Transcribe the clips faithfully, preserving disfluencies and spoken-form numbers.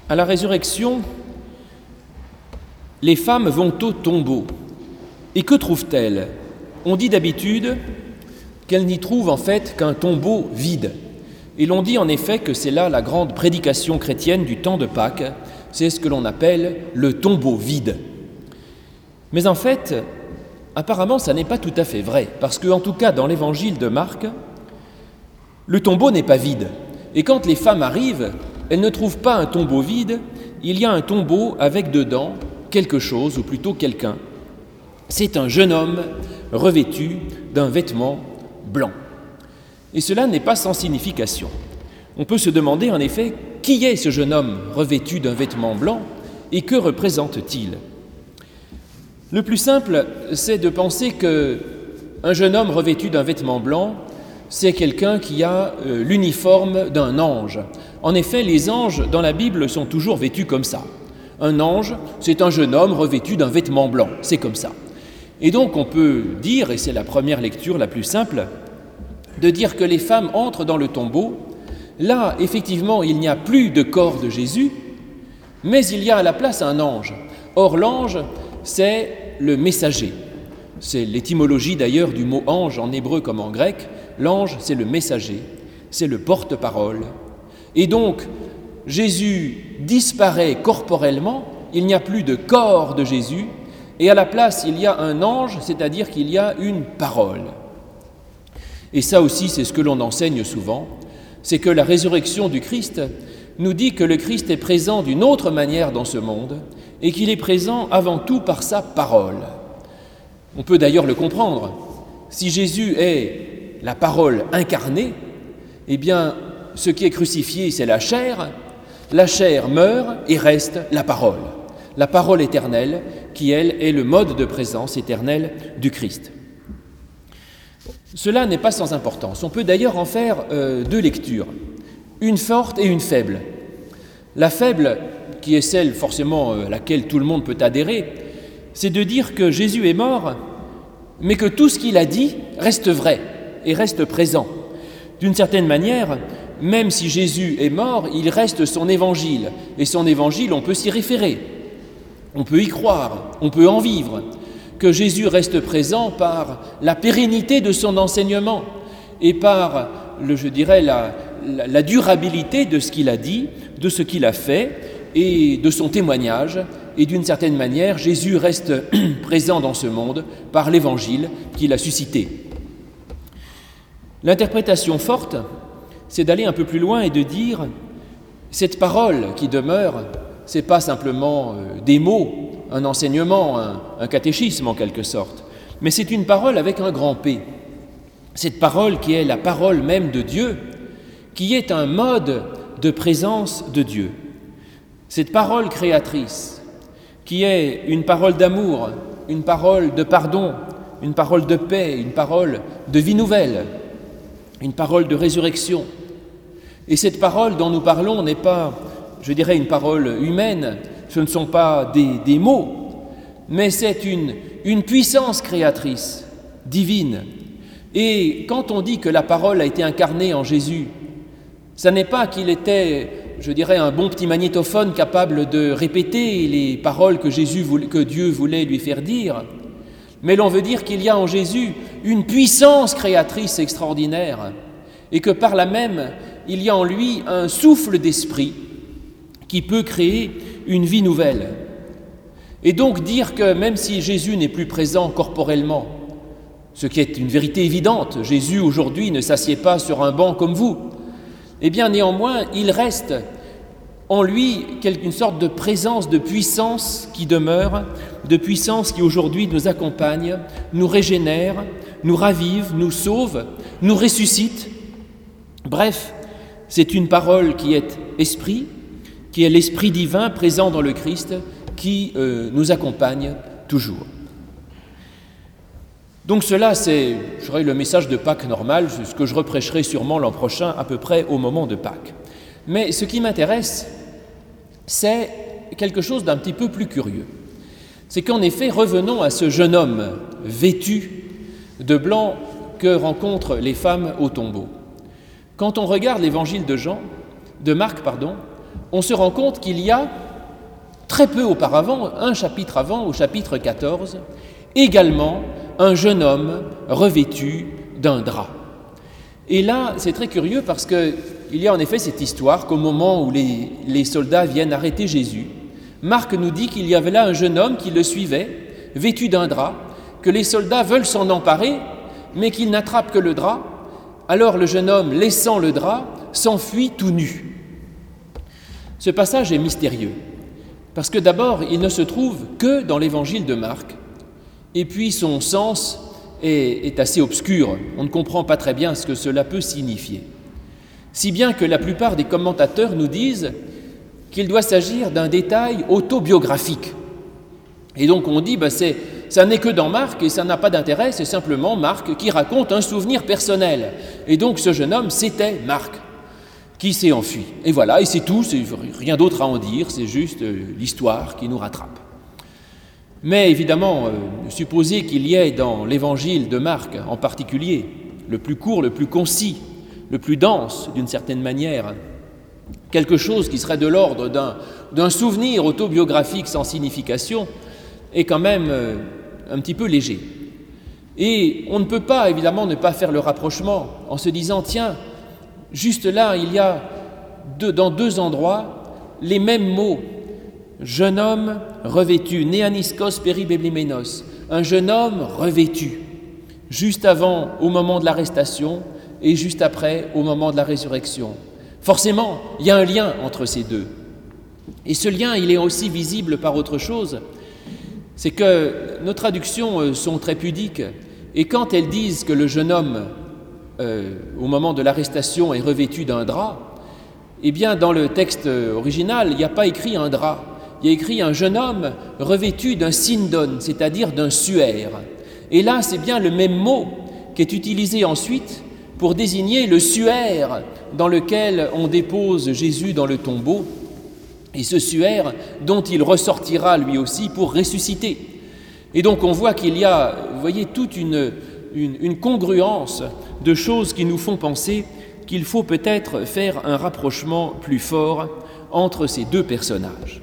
À la résurrection, les femmes vont au tombeau. Et que trouvent-elles ? On dit d'habitude qu'elles n'y trouvent en fait qu'un tombeau vide. Et l'on dit en effet que c'est là la grande prédication chrétienne du temps de Pâques, c'est ce que l'on appelle le tombeau vide. Mais en fait, apparemment, ça n'est pas tout à fait vrai, parce qu'en tout cas, dans l'évangile de Marc, le tombeau n'est pas vide. Et quand les femmes arrivent, elles ne trouvent pas un tombeau vide, il y a un tombeau avec dedans quelque chose, ou plutôt quelqu'un. C'est un jeune homme revêtu d'un vêtement blanc. Et cela n'est pas sans signification. On peut se demander en effet qui est ce jeune homme revêtu d'un vêtement blanc et que représente-t-il ? Le plus simple, c'est de penser qu'un jeune homme revêtu d'un vêtement blanc, c'est quelqu'un qui a euh, l'uniforme d'un ange. En effet, les anges dans la Bible sont toujours vêtus comme ça. Un ange, c'est un jeune homme revêtu d'un vêtement blanc, c'est comme ça. Et donc on peut dire, et c'est la première lecture la plus simple, de dire que les femmes entrent dans le tombeau. Là, effectivement, il n'y a plus de corps de Jésus, mais il y a à la place un ange. Or, l'ange, c'est le messager. C'est l'étymologie d'ailleurs du mot ange en hébreu comme en grec. L'ange, c'est le messager, c'est le porte-parole. Et donc, Jésus disparaît corporellement, il n'y a plus de corps de Jésus, et à la place, il y a un ange, c'est-à-dire qu'il y a une parole. Et ça aussi, c'est ce que l'on enseigne souvent, c'est que la résurrection du Christ nous dit que le Christ est présent d'une autre manière dans ce monde et qu'il est présent avant tout par sa parole. On peut d'ailleurs le comprendre. Si Jésus est la parole incarnée, eh bien, ce qui est crucifié, c'est la chair. La chair meurt et reste la parole. La parole éternelle qui, elle, est le mode de présence éternelle du Christ. Cela n'est pas sans importance. On peut d'ailleurs en faire euh, deux lectures, une forte et une faible. La faible, qui est celle forcément à laquelle tout le monde peut adhérer, c'est de dire que Jésus est mort, mais que tout ce qu'il a dit reste vrai et reste présent. D'une certaine manière, même si Jésus est mort, il reste son évangile. Et son évangile, on peut s'y référer, on peut y croire, on peut en vivre. Que Jésus reste présent par la pérennité de son enseignement et par, le, je dirais, la, la, la durabilité de ce qu'il a dit, de ce qu'il a fait et de son témoignage. Et d'une certaine manière, Jésus reste présent dans ce monde par l'évangile qu'il a suscité. L'interprétation forte, c'est d'aller un peu plus loin et de dire cette parole qui demeure, ce n'est pas simplement des mots, un enseignement, un, un catéchisme en quelque sorte, mais c'est une parole avec un grand P. Cette parole qui est la parole même de Dieu, qui est un mode de présence de Dieu. Cette parole créatrice, qui est une parole d'amour, une parole de pardon, une parole de paix, une parole de vie nouvelle, une parole de résurrection. Et cette parole dont nous parlons n'est pas, je dirais, une parole humaine, ce ne sont pas des, des mots, mais c'est une, une puissance créatrice, divine. Et quand on dit que la parole a été incarnée en Jésus, ça n'est pas qu'il était, je dirais, un bon petit magnétophone capable de répéter les paroles que, Jésus voulait, que Dieu voulait lui faire dire, mais l'on veut dire qu'il y a en Jésus une puissance créatrice extraordinaire et que par là même, il y a en lui un souffle d'esprit qui peut créer une vie nouvelle. Et donc dire que même si Jésus n'est plus présent corporellement, ce qui est une vérité évidente, Jésus aujourd'hui ne s'assied pas sur un banc comme vous, eh bien néanmoins il reste en lui une sorte de présence, de puissance qui demeure, de puissance qui aujourd'hui nous accompagne, nous régénère, nous ravive, nous sauve, nous ressuscite. Bref, c'est une parole qui est esprit, qui est l'Esprit divin présent dans le Christ, qui euh, nous accompagne toujours. Donc cela, c'est, je dirais, le message de Pâques normal, ce que je reprêcherai sûrement l'an prochain, à peu près au moment de Pâques. Mais ce qui m'intéresse, c'est quelque chose d'un petit peu plus curieux. C'est qu'en effet, revenons à ce jeune homme vêtu de blanc que rencontrent les femmes au tombeau. Quand on regarde l'évangile de Jean, de Marc, pardon, on se rend compte qu'il y a très peu auparavant, un chapitre avant, au chapitre quatorze, également un jeune homme revêtu d'un drap. Et là, c'est très curieux parce qu'il y a en effet cette histoire qu'au moment où les, les soldats viennent arrêter Jésus, Marc nous dit qu'il y avait là un jeune homme qui le suivait, vêtu d'un drap, que les soldats veulent s'en emparer, mais qu'il n'attrape que le drap. Alors le jeune homme, laissant le drap, s'enfuit tout nu. Ce passage est mystérieux, parce que d'abord, il ne se trouve que dans l'évangile de Marc, et puis son sens est, est assez obscur. On ne comprend pas très bien ce que cela peut signifier. Si bien que la plupart des commentateurs nous disent qu'il doit s'agir d'un détail autobiographique. Et donc on dit, ben c'est, ça n'est que dans Marc et ça n'a pas d'intérêt, c'est simplement Marc qui raconte un souvenir personnel. Et donc ce jeune homme, c'était Marc qui s'est enfui. Et voilà, et c'est tout, c'est rien d'autre à en dire, c'est juste l'histoire qui nous rattrape. Mais évidemment, euh, supposer qu'il y ait dans l'évangile de Marc en particulier, le plus court, le plus concis, le plus dense d'une certaine manière, quelque chose qui serait de l'ordre d'un, d'un souvenir autobiographique sans signification, est quand même euh, un petit peu léger. Et on ne peut pas, évidemment, ne pas faire le rapprochement en se disant, tiens, juste là, il y a deux, dans deux endroits les mêmes mots. Jeune homme revêtu, néaniskos peribébliménos, un jeune homme revêtu, juste avant, au moment de l'arrestation, et juste après, au moment de la résurrection. Forcément, il y a un lien entre ces deux. Et ce lien, il est aussi visible par autre chose. C'est que nos traductions sont très pudiques, et quand elles disent que le jeune homme, euh, au moment de l'arrestation, est revêtu d'un drap, eh bien, dans le texte original, il n'y a pas écrit un drap. Il y a écrit un jeune homme revêtu d'un sindon, c'est-à-dire d'un suaire. Et là, c'est bien le même mot qui est utilisé ensuite pour désigner le suaire dans lequel on dépose Jésus dans le tombeau, et ce suaire dont il ressortira lui aussi pour ressusciter. Et donc on voit qu'il y a, vous voyez, toute une, une, une congruence de choses qui nous font penser qu'il faut peut-être faire un rapprochement plus fort entre ces deux personnages.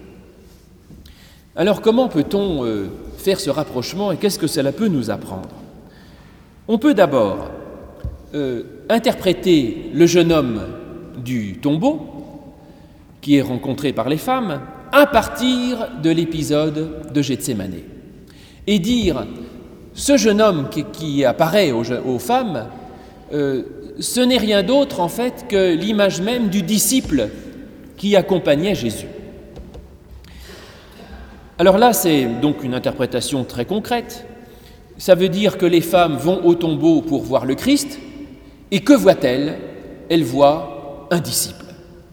Alors comment peut-on euh, faire ce rapprochement et qu'est-ce que cela peut nous apprendre? On peut d'abord euh, interpréter le jeune homme du tombeau, qui est rencontré par les femmes, à partir de l'épisode de Gethsémane. Et dire, ce jeune homme qui, qui apparaît aux, aux femmes, euh, ce n'est rien d'autre en fait que l'image même du disciple qui accompagnait Jésus. Alors là, c'est donc une interprétation très concrète. Ça veut dire que les femmes vont au tombeau pour voir le Christ, et que voient-elles? Elles voient un disciple.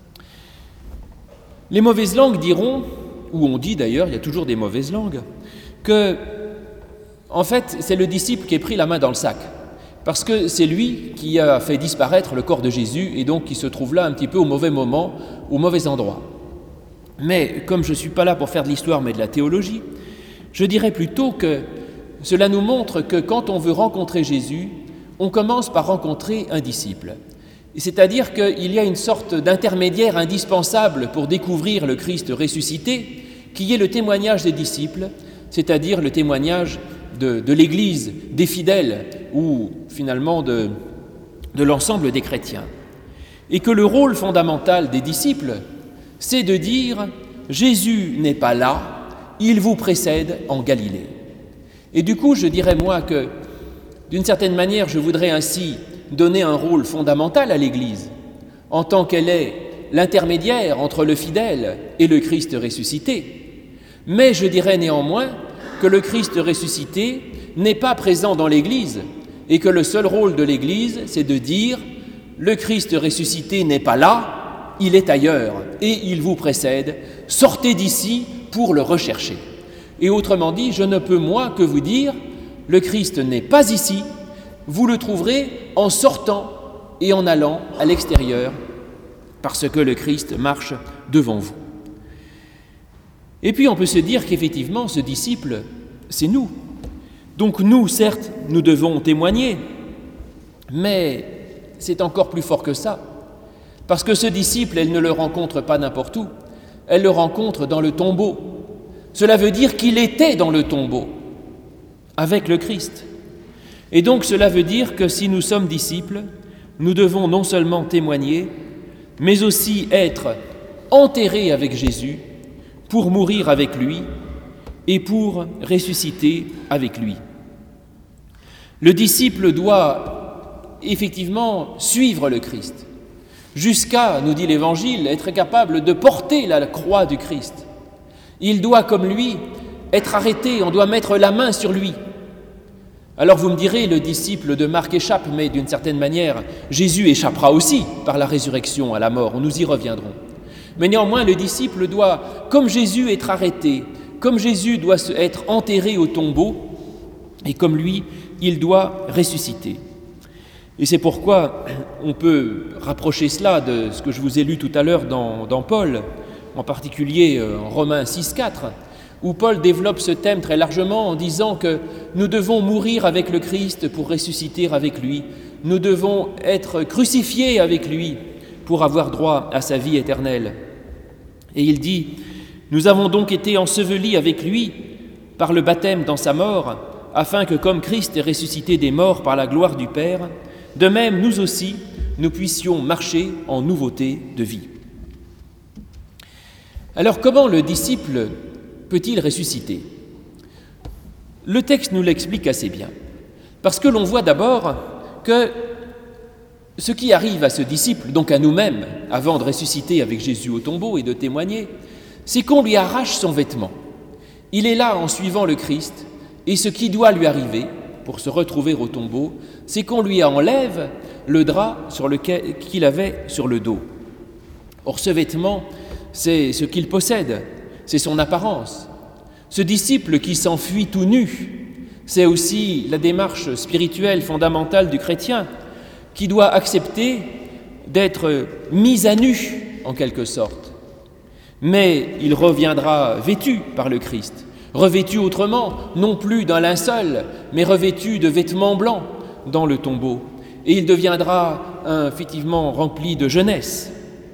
Les mauvaises langues diront, ou on dit d'ailleurs, il y a toujours des mauvaises langues, que, en fait, c'est le disciple qui a pris la main dans le sac, parce que c'est lui qui a fait disparaître le corps de Jésus, et donc qui se trouve là un petit peu au mauvais moment, au mauvais endroit. Mais comme je ne suis pas là pour faire de l'histoire, mais de la théologie, je dirais plutôt que cela nous montre que quand on veut rencontrer Jésus, on commence par rencontrer un disciple. C'est-à-dire qu'il y a une sorte d'intermédiaire indispensable pour découvrir le Christ ressuscité, qui est le témoignage des disciples, c'est-à-dire le témoignage de, de l'Église, des fidèles, ou finalement de, de l'ensemble des chrétiens. Et que le rôle fondamental des disciples, c'est de dire « Jésus n'est pas là, il vous précède en Galilée ». Et du coup, je dirais moi que, d'une certaine manière, je voudrais ainsi donner un rôle fondamental à l'Église, en tant qu'elle est l'intermédiaire entre le fidèle et le Christ ressuscité. Mais je dirais néanmoins que le Christ ressuscité n'est pas présent dans l'Église et que le seul rôle de l'Église, c'est de dire « Le Christ ressuscité n'est pas là, il est ailleurs et il vous précède, sortez d'ici pour le rechercher. » Et autrement dit, je ne peux moi que vous dire, le Christ n'est pas ici, vous le trouverez en sortant et en allant à l'extérieur, parce que le Christ marche devant vous. Et puis on peut se dire qu'effectivement, ce disciple, c'est nous. Donc nous, certes, nous devons témoigner, mais c'est encore plus fort que ça. Parce que ce disciple, elle ne le rencontre pas n'importe où, elle le rencontre dans le tombeau. Cela veut dire qu'il était dans le tombeau, avec le Christ. Et donc cela veut dire que si nous sommes disciples, nous devons non seulement témoigner, mais aussi être enterrés avec Jésus pour mourir avec lui et pour ressusciter avec lui. Le disciple doit effectivement suivre le Christ, jusqu'à, nous dit l'Évangile, être capable de porter la croix du Christ. Il doit, comme lui, être arrêté, on doit mettre la main sur lui. Alors vous me direz, le disciple de Marc échappe, mais d'une certaine manière, Jésus échappera aussi par la résurrection à la mort, nous y reviendrons. Mais néanmoins, le disciple doit, comme Jésus, être arrêté, comme Jésus doit être enterré au tombeau, et comme lui, il doit ressusciter. Et c'est pourquoi on peut rapprocher cela de ce que je vous ai lu tout à l'heure dans, dans Paul, en particulier en Romains six quatre, où Paul développe ce thème très largement en disant que nous devons mourir avec le Christ pour ressusciter avec lui, nous devons être crucifiés avec lui pour avoir droit à sa vie éternelle. Et il dit « Nous avons donc été ensevelis avec lui par le baptême dans sa mort, afin que comme Christ est ressuscité des morts par la gloire du Père, de même nous aussi, nous puissions marcher en nouveauté de vie. » Alors comment le disciple peut-il ressusciter ? Le texte nous l'explique assez bien, parce que l'on voit d'abord que ce qui arrive à ce disciple, donc à nous-mêmes, avant de ressusciter avec Jésus au tombeau et de témoigner, c'est qu'on lui arrache son vêtement. Il est là en suivant le Christ, et ce qui doit lui arriver, pour se retrouver au tombeau, c'est qu'on lui enlève le drap sur lequel, qu'il avait sur le dos. Or, ce vêtement, c'est ce qu'il possède, c'est son apparence. Ce disciple qui s'enfuit tout nu, c'est aussi la démarche spirituelle fondamentale du chrétien, qui doit accepter d'être mis à nu, en quelque sorte. Mais il reviendra vêtu par le Christ, revêtu autrement, non plus d'un linceul, mais revêtu de vêtements blancs dans le tombeau. Et il deviendra un, effectivement rempli de jeunesse.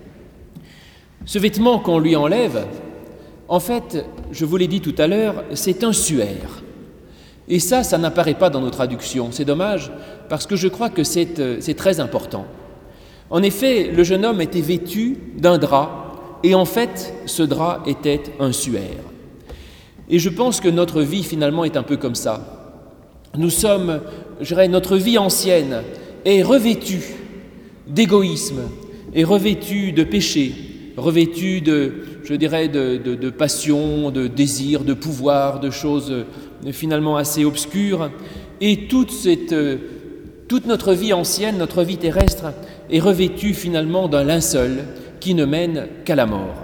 Ce vêtement qu'on lui enlève, en fait, je vous l'ai dit tout à l'heure, c'est un suaire. Et ça, ça n'apparaît pas dans nos traductions. C'est dommage, parce que je crois que c'est, c'est très important. En effet, le jeune homme était vêtu d'un drap, et en fait, ce drap était un suaire. Et je pense que notre vie, finalement, est un peu comme ça. Nous sommes, je dirais, notre vie ancienne est revêtue d'égoïsme, est revêtue de péché, revêtue de, je dirais, de, de, de passion, de désir, de pouvoir, de choses euh, finalement assez obscures. Et toute, cette, euh, toute notre vie ancienne, notre vie terrestre, est revêtue finalement d'un linceul qui ne mène qu'à la mort.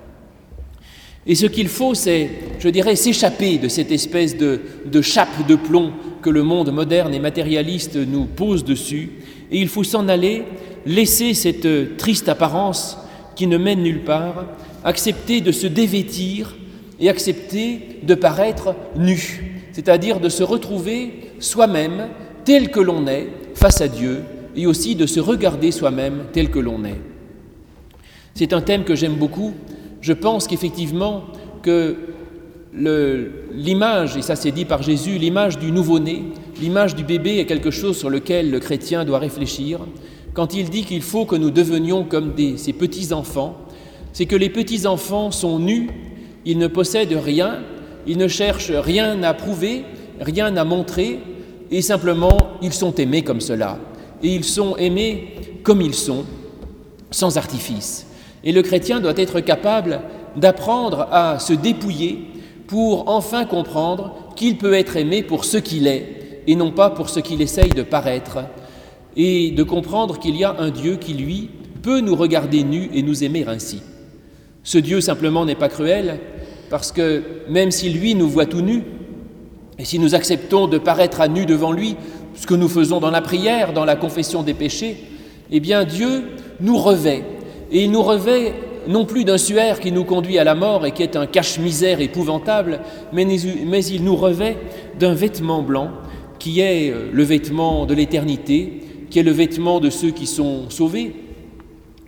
Et ce qu'il faut, c'est, je dirais, s'échapper de cette espèce de, de chape de plomb que le monde moderne et matérialiste nous pose dessus. Et il faut s'en aller, laisser cette triste apparence qui ne mène nulle part, accepter de se dévêtir et accepter de paraître nu, c'est-à-dire de se retrouver soi-même tel que l'on est face à Dieu et aussi de se regarder soi-même tel que l'on est. C'est un thème que j'aime beaucoup. Je pense qu'effectivement que le, l'image, et ça c'est dit par Jésus, l'image du nouveau-né, l'image du bébé est quelque chose sur lequel le chrétien doit réfléchir. Quand il dit qu'il faut que nous devenions comme des, ces petits-enfants, c'est que les petits-enfants sont nus, ils ne possèdent rien, ils ne cherchent rien à prouver, rien à montrer, et simplement ils sont aimés comme cela. Et ils sont aimés comme ils sont, sans artifice. Et le chrétien doit être capable d'apprendre à se dépouiller pour enfin comprendre qu'il peut être aimé pour ce qu'il est, et non pas pour ce qu'il essaye de paraître, et de comprendre qu'il y a un Dieu qui, lui, peut nous regarder nus et nous aimer ainsi. Ce Dieu, simplement, n'est pas cruel, parce que même si lui nous voit tout nus, et si nous acceptons de paraître à nu devant lui, ce que nous faisons dans la prière, dans la confession des péchés, eh bien Dieu nous revêt, et il nous revêt non plus d'un suaire qui nous conduit à la mort et qui est un cache-misère épouvantable, mais, mais il nous revêt d'un vêtement blanc qui est le vêtement de l'éternité, qui est le vêtement de ceux qui sont sauvés,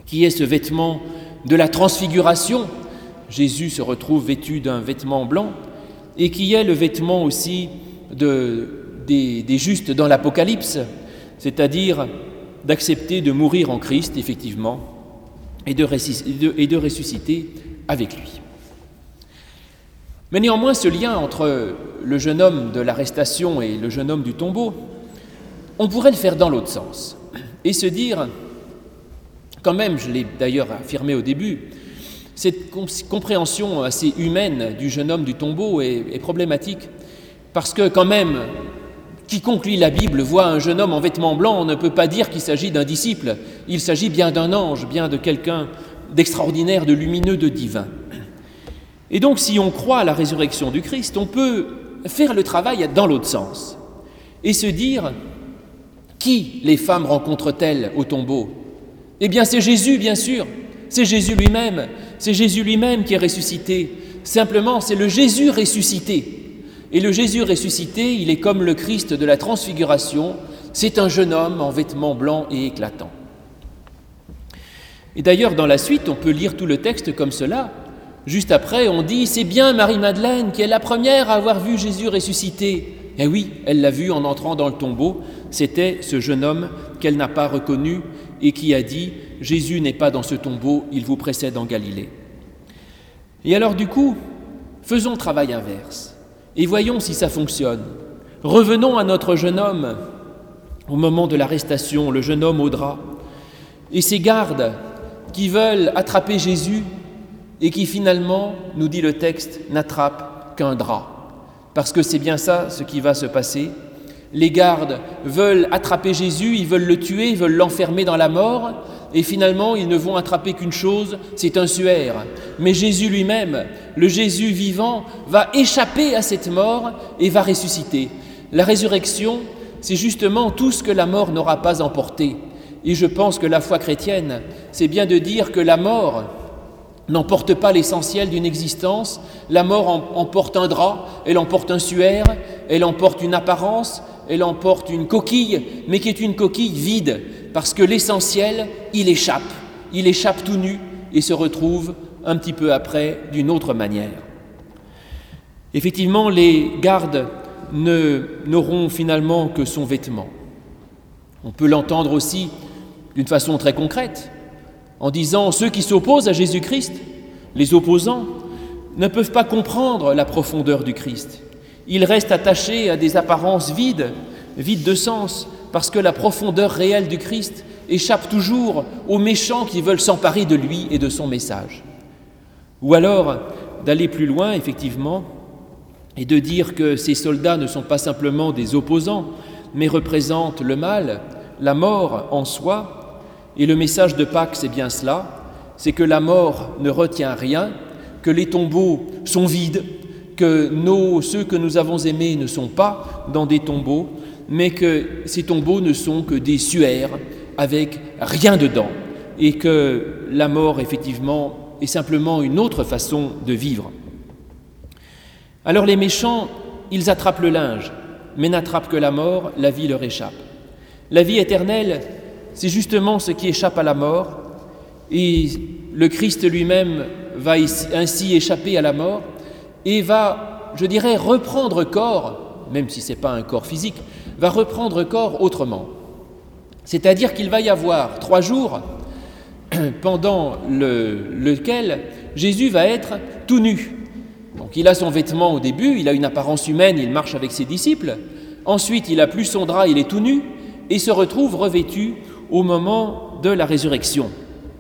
qui est ce vêtement de la transfiguration. Jésus se retrouve vêtu d'un vêtement blanc, et qui est le vêtement aussi de, des, des justes dans l'Apocalypse, c'est-à-dire d'accepter de mourir en Christ, effectivement, et de, et de ressusciter avec lui. Mais néanmoins, ce lien entre le jeune homme de l'arrestation et le jeune homme du tombeau, on pourrait le faire dans l'autre sens, et se dire, quand même, je l'ai d'ailleurs affirmé au début, cette compréhension assez humaine du jeune homme du tombeau est, est problématique, parce que quand même, quiconque lit la Bible voit un jeune homme en vêtements blancs, on ne peut pas dire qu'il s'agit d'un disciple, il s'agit bien d'un ange, bien de quelqu'un d'extraordinaire, de lumineux, de divin. Et donc, si on croit à la résurrection du Christ, on peut faire le travail dans l'autre sens, et se dire, qui les femmes rencontrent-elles au tombeau ? Eh bien, c'est Jésus, bien sûr, c'est Jésus lui-même, c'est Jésus lui-même qui est ressuscité. Simplement, c'est le Jésus ressuscité. Et le Jésus ressuscité, il est comme le Christ de la transfiguration, c'est un jeune homme en vêtements blancs et éclatants. Et d'ailleurs, dans la suite, on peut lire tout le texte comme cela. Juste après, on dit « C'est bien Marie-Madeleine qui est la première à avoir vu Jésus ressuscité. » Eh oui, elle l'a vu en entrant dans le tombeau. C'était ce jeune homme qu'elle n'a pas reconnu et qui a dit « Jésus n'est pas dans ce tombeau, il vous précède en Galilée. » Et alors du coup, faisons le travail inverse et voyons si ça fonctionne. Revenons à notre jeune homme au moment de l'arrestation, le jeune homme au drap, et ces gardes qui veulent attraper Jésus et qui finalement, nous dit le texte, n'attrapent qu'un drap. Parce que c'est bien ça ce qui va se passer. Les gardes veulent attraper Jésus, ils veulent le tuer, ils veulent l'enfermer dans la mort, et finalement ils ne vont attraper qu'une chose, c'est un suaire. Mais Jésus lui-même, le Jésus vivant, va échapper à cette mort et va ressusciter. La résurrection, c'est justement tout ce que la mort n'aura pas emporté. Et je pense que la foi chrétienne, c'est bien de dire que la mort n'emporte pas l'essentiel d'une existence. La mort emporte un drap, elle emporte un suaire, elle emporte une apparence, elle emporte une coquille, mais qui est une coquille vide, parce que l'essentiel, il échappe, il échappe tout nu et se retrouve un petit peu après d'une autre manière. Effectivement, les gardes ne, n'auront finalement que son vêtement. On peut l'entendre aussi d'une façon très concrète, en disant ceux qui s'opposent à Jésus-Christ, les opposants, ne peuvent pas comprendre la profondeur du Christ. Ils restent attachés à des apparences vides, vides de sens, parce que la profondeur réelle du Christ échappe toujours aux méchants qui veulent s'emparer de lui et de son message. Ou alors d'aller plus loin, effectivement, et de dire que ces soldats ne sont pas simplement des opposants, mais représentent le mal, la mort en soi. Et le message de Pâques, c'est bien cela, c'est que la mort ne retient rien, que les tombeaux sont vides, que nos, ceux que nous avons aimés ne sont pas dans des tombeaux, mais que ces tombeaux ne sont que des suaires avec rien dedans, et que la mort, effectivement, est simplement une autre façon de vivre. Alors les méchants, ils attrapent le linge, mais n'attrapent que la mort, la vie leur échappe. La vie éternelle, c'est justement ce qui échappe à la mort, et le Christ lui-même va ainsi échapper à la mort et va, je dirais, reprendre corps, même si ce n'est pas un corps physique, va reprendre corps autrement. C'est-à-dire qu'il va y avoir trois jours pendant le, lequel Jésus va être tout nu. Donc il a son vêtement au début, il a une apparence humaine, il marche avec ses disciples. Ensuite, il n'a plus son drap, il est tout nu et se retrouve revêtu au moment de la résurrection.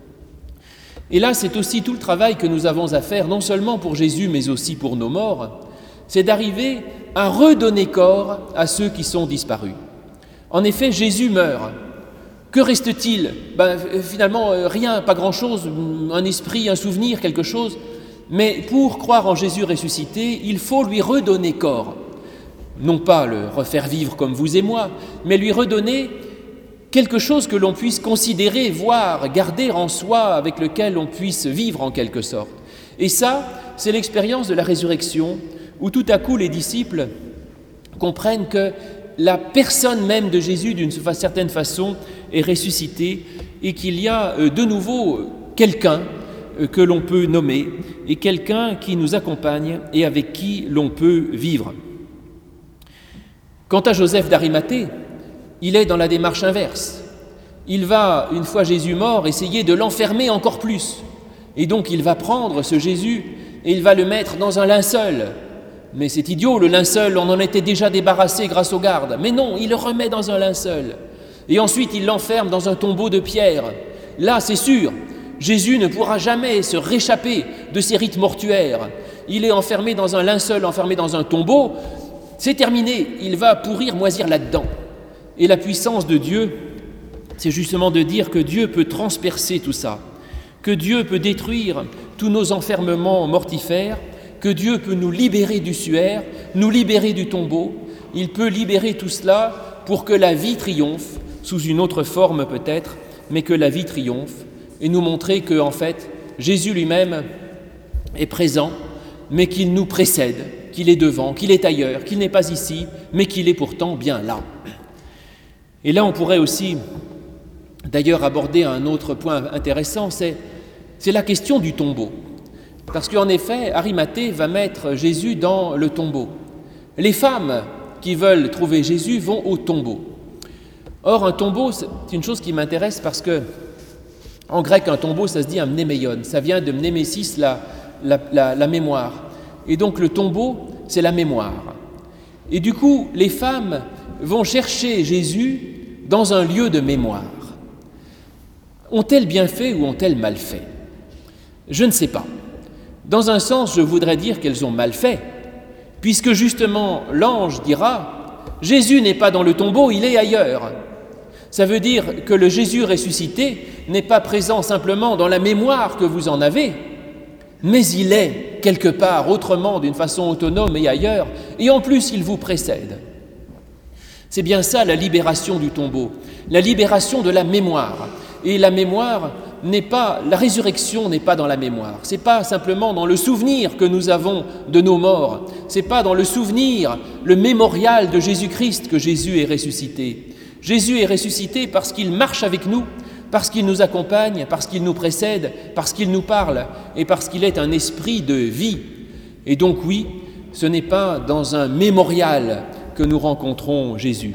Et là, c'est aussi tout le travail que nous avons à faire, non seulement pour Jésus, mais aussi pour nos morts, c'est d'arriver à redonner corps à ceux qui sont disparus. En effet, Jésus meurt. Que reste-t-il ? Ben, finalement, rien, pas grand-chose, un esprit, un souvenir, quelque chose. Mais pour croire en Jésus ressuscité, il faut lui redonner corps. Non pas le refaire vivre comme vous et moi, mais lui redonner quelque chose que l'on puisse considérer, voir, garder en soi, avec lequel on puisse vivre en quelque sorte. Et ça, c'est l'expérience de la résurrection, où tout à coup les disciples comprennent que la personne même de Jésus, d'une certaine façon, est ressuscitée et qu'il y a de nouveau quelqu'un que l'on peut nommer et quelqu'un qui nous accompagne et avec qui l'on peut vivre. Quant à Joseph d'Arimathée, il est dans la démarche inverse. Il va, une fois Jésus mort, essayer de l'enfermer encore plus. Et donc il va prendre ce Jésus et il va le mettre dans un linceul. Mais c'est idiot, le linceul, on en était déjà débarrassé grâce aux gardes. Mais non, il le remet dans un linceul. Et ensuite il l'enferme dans un tombeau de pierre. Là, c'est sûr, Jésus ne pourra jamais se réchapper de ces rites mortuaires. Il est enfermé dans un linceul, enfermé dans un tombeau. C'est terminé, il va pourrir, moisir là-dedans. Et la puissance de Dieu, c'est justement de dire que Dieu peut transpercer tout ça, que Dieu peut détruire tous nos enfermements mortifères, que Dieu peut nous libérer du suaire, nous libérer du tombeau. Il peut libérer tout cela pour que la vie triomphe, sous une autre forme peut-être, mais que la vie triomphe, et nous montrer que, en fait, Jésus lui-même est présent, mais qu'il nous précède, qu'il est devant, qu'il est ailleurs, qu'il n'est pas ici, mais qu'il est pourtant bien là. Et là, on pourrait aussi, d'ailleurs, aborder un autre point intéressant, c'est, c'est la question du tombeau. Parce qu'en effet, Arimathée va mettre Jésus dans le tombeau. Les femmes qui veulent trouver Jésus vont au tombeau. Or, un tombeau, c'est une chose qui m'intéresse parce que, en grec, un tombeau, ça se dit un mnéméion. Ça vient de mnémésis, la, la, la, la mémoire. Et donc, le tombeau, c'est la mémoire. Et du coup, les femmes vont chercher Jésus dans un lieu de mémoire. Ont-elles bien fait ou ont-elles mal fait? Je ne sais pas. Dans un sens, je voudrais dire qu'elles ont mal fait, puisque justement, l'ange dira « Jésus n'est pas dans le tombeau, il est ailleurs ». Ça veut dire que le Jésus ressuscité n'est pas présent simplement dans la mémoire que vous en avez, mais il est quelque part autrement, d'une façon autonome et ailleurs, et en plus il vous précède. C'est bien ça la libération du tombeau, la libération de la mémoire. Et la mémoire n'est pas, la résurrection n'est pas dans la mémoire. C'est pas simplement dans le souvenir que nous avons de nos morts. C'est pas dans le souvenir, le mémorial de Jésus-Christ que Jésus est ressuscité. Jésus est ressuscité parce qu'il marche avec nous, parce qu'il nous accompagne, parce qu'il nous précède, parce qu'il nous parle et parce qu'il est un esprit de vie. Et donc oui, ce n'est pas dans un mémorial que nous rencontrons Jésus.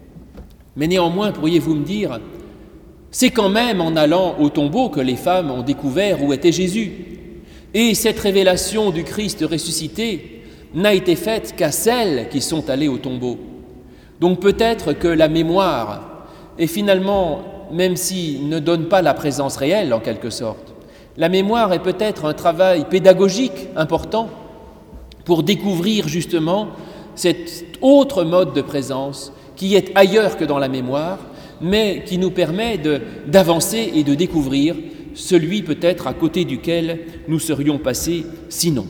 Mais néanmoins, pourriez-vous me dire, c'est quand même en allant au tombeau que les femmes ont découvert où était Jésus. Et cette révélation du Christ ressuscité n'a été faite qu'à celles qui sont allées au tombeau. Donc peut-être que la mémoire est finalement, même s'il ne donne pas la présence réelle en quelque sorte, la mémoire est peut-être un travail pédagogique important pour découvrir justement cet autre mode de présence qui est ailleurs que dans la mémoire, mais qui nous permet de, d'avancer et de découvrir celui peut-être à côté duquel nous serions passés sinon.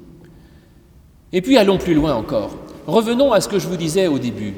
Et puis allons plus loin encore. Revenons à ce que je vous disais au début.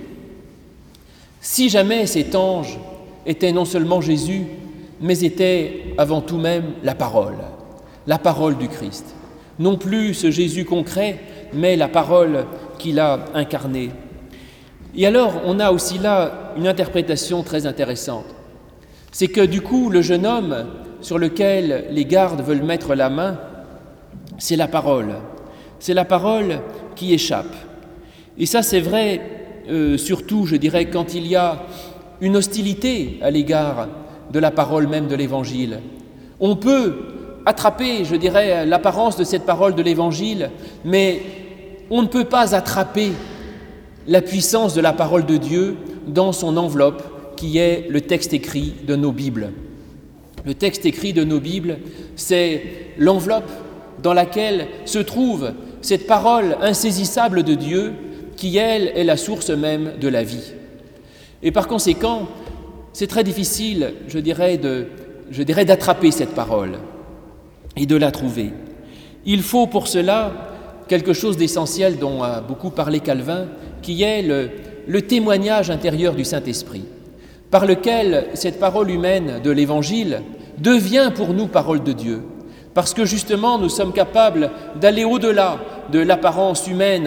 Si jamais cet ange était non seulement Jésus, mais était avant tout même la parole, la parole du Christ. Non plus ce Jésus concret, mais la parole qu'il a incarnée. Et alors, on a aussi là une interprétation très intéressante. C'est que du coup, le jeune homme sur lequel les gardes veulent mettre la main, c'est la parole. C'est la parole qui échappe. Et ça, c'est vrai, euh, surtout, je dirais, quand il y a une hostilité à l'égard de la parole même de l'Évangile. On peut attraper, je dirais, l'apparence de cette parole de l'Évangile, mais on ne peut pas attraper la puissance de la parole de Dieu dans son enveloppe qui est le texte écrit de nos Bibles. Le texte écrit de nos Bibles, c'est l'enveloppe dans laquelle se trouve cette parole insaisissable de Dieu qui, elle, est la source même de la vie. Et par conséquent, c'est très difficile, je dirais, de, je dirais, d'attraper cette parole et de la trouver. Il faut pour cela quelque chose d'essentiel dont a beaucoup parlé Calvin, qui est le, le témoignage intérieur du Saint-Esprit, par lequel cette parole humaine de l'Évangile devient pour nous parole de Dieu, parce que justement nous sommes capables d'aller au-delà de l'apparence humaine,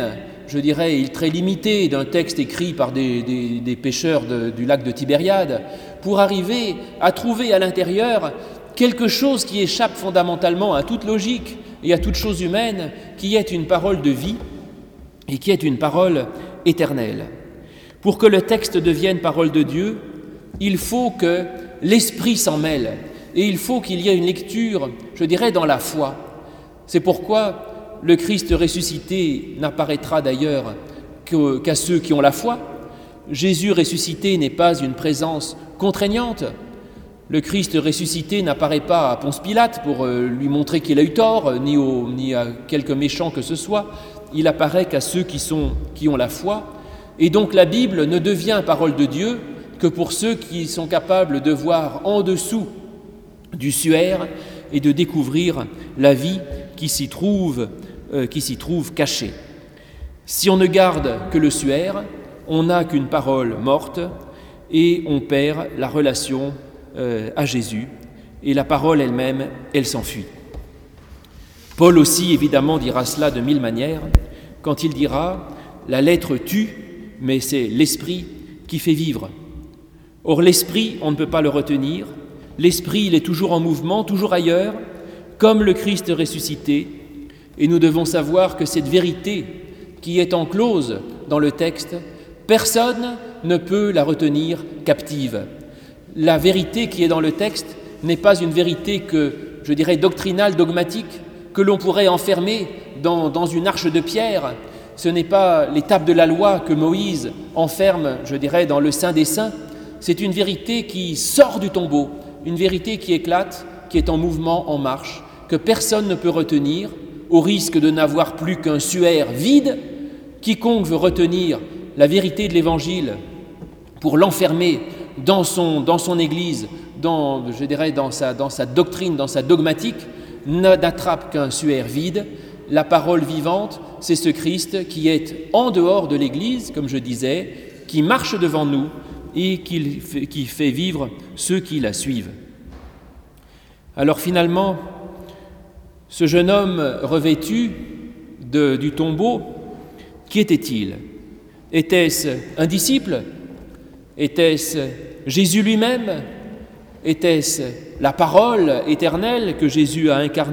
je dirais, très limité d'un texte écrit par des, des, des pêcheurs de, du lac de Tibériade, pour arriver à trouver à l'intérieur quelque chose qui échappe fondamentalement à toute logique et à toute chose humaine, qui est une parole de vie et qui est une parole éternelle. Pour que le texte devienne parole de Dieu, il faut que l'Esprit s'en mêle et il faut qu'il y ait une lecture, je dirais, dans la foi. C'est pourquoi le Christ ressuscité n'apparaîtra d'ailleurs qu'à ceux qui ont la foi. Jésus ressuscité n'est pas une présence contraignante. Le Christ ressuscité n'apparaît pas à Ponce Pilate pour lui montrer qu'il a eu tort, ni, au, ni à quelque méchant que ce soit. Il apparaît qu'à ceux qui, sont, qui ont la foi. Et donc la Bible ne devient parole de Dieu que pour ceux qui sont capables de voir en dessous du suaire et de découvrir la vie qui s'y trouve, euh, qui s'y trouve cachée. Si on ne garde que le suaire, on n'a qu'une parole morte et on perd la relation euh, à Jésus et la parole elle-même, elle s'enfuit. Paul aussi, évidemment, dira cela de mille manières quand il dira « la lettre tue, mais c'est l'esprit qui fait vivre ». Or, l'esprit, on ne peut pas le retenir. L'esprit, il est toujours en mouvement, toujours ailleurs, comme le Christ ressuscité. Et nous devons savoir que cette vérité qui est enclose dans le texte, personne ne peut la retenir captive. La vérité qui est dans le texte n'est pas une vérité que, je dirais, doctrinale, dogmatique, que l'on pourrait enfermer dans, dans une arche de pierre. Ce n'est pas l'étape de la loi que Moïse enferme, je dirais, dans le Saint des Saints. C'est une vérité qui sort du tombeau, une vérité qui éclate, qui est en mouvement, en marche, que personne ne peut retenir, au risque de n'avoir plus qu'un suaire vide. Quiconque veut retenir la vérité de l'Évangile pour l'enfermer dans son, dans son Église, dans, je dirais, dans sa, dans sa doctrine, dans sa dogmatique, n'attrape qu'un suaire vide. La parole vivante, c'est ce Christ qui est en dehors de l'Église, comme je disais, qui marche devant nous et qui fait, qui fait vivre ceux qui la suivent. Alors finalement, ce jeune homme revêtu de, du tombeau, qui était-il ? Était-ce un disciple ? Était-ce Jésus lui-même ? Était-ce la parole éternelle que Jésus a incarnée ?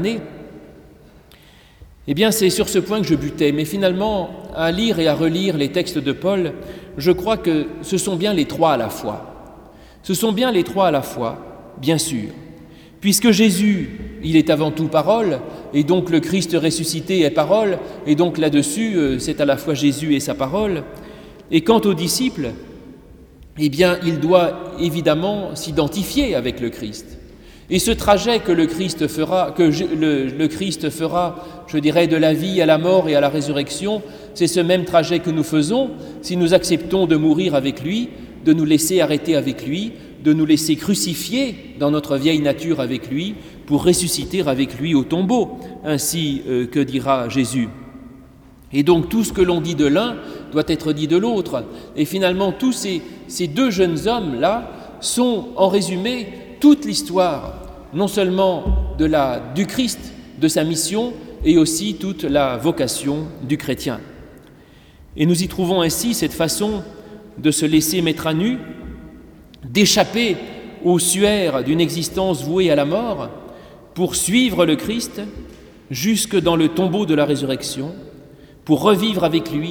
Eh bien, c'est sur ce point que je butais. Mais finalement, à lire et à relire les textes de Paul, je crois que ce sont bien les trois à la fois. Ce sont bien les trois à la fois, bien sûr. Puisque Jésus, il est avant tout parole, et donc le Christ ressuscité est parole, et donc là-dessus, c'est à la fois Jésus et sa parole. Et quant aux disciples, eh bien, il doit évidemment s'identifier avec le Christ. Et ce trajet que le Christ fera, que je, le, le Christ fera, je dirais, de la vie à la mort et à la résurrection, c'est ce même trajet que nous faisons si nous acceptons de mourir avec lui, de nous laisser arrêter avec lui, de nous laisser crucifier dans notre vieille nature avec lui, pour ressusciter avec lui au tombeau, ainsi euh, que dira Jésus. Et donc tout ce que l'on dit de l'un doit être dit de l'autre. Et finalement, tous ces, ces deux jeunes hommes-là sont, en résumé, toute l'histoire, non seulement de la, du Christ, de sa mission, et aussi toute la vocation du chrétien. Et nous y trouvons ainsi cette façon de se laisser mettre à nu, d'échapper au suaire d'une existence vouée à la mort, pour suivre le Christ jusque dans le tombeau de la résurrection, pour revivre avec lui,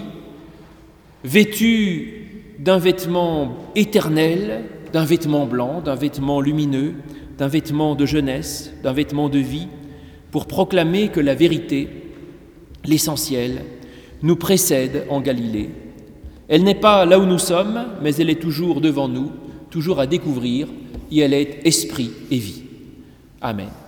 vêtus d'un vêtement éternel, d'un vêtement blanc, d'un vêtement lumineux, d'un vêtement de jeunesse, d'un vêtement de vie, pour proclamer que la vérité, l'essentiel, nous précède en Galilée. Elle n'est pas là où nous sommes, mais elle est toujours devant nous, toujours à découvrir, et elle est esprit et vie. Amen.